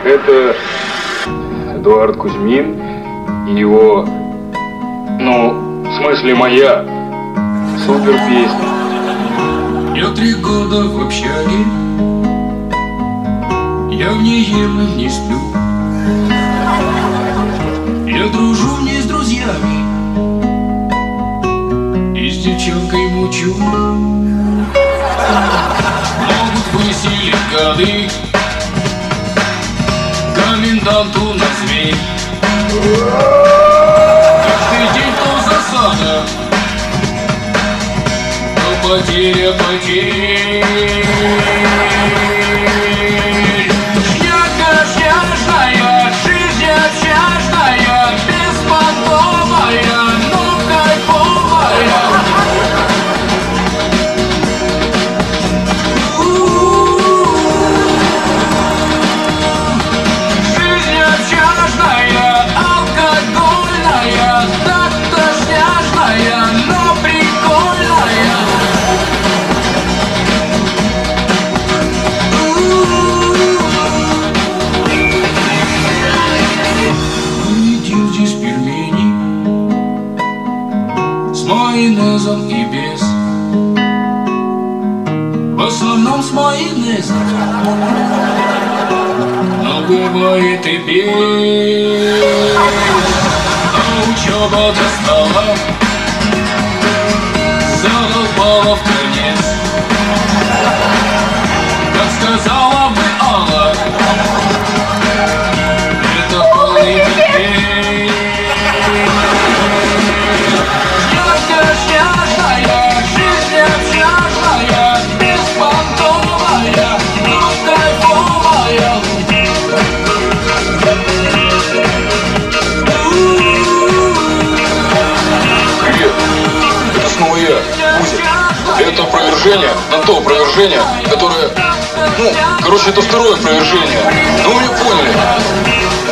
Это Эдуард Кузьмин и его, в смысле моя, супер песня. Я 3 года в общаге, я в ней ем и не сплю. Я дружу в ней с друзьями и с девчонкой мучу. Могут выселить гады, коменданту на зверь. Каждый день то засада, то потеря потерь. Шняга-шняжная, жизнь общажная, беспонтовая, но кайфовая. Жизнь общажная, алкогольная, так-то шняжная, но прикольная. Едим здесь пельмени с майонезом и без. В основном с майонезом, но бывает и без. А учеба достала, задолбала вконец. Как сказала бы Алла, это полный пипец. Шняга-шняжная, жизнь общажная, беспонтовая, но кайфовая. Привет, это снова я, Кузя. Это опровержение на то опровержение, которое... это второе опровержение. Ну, вы меня поняли.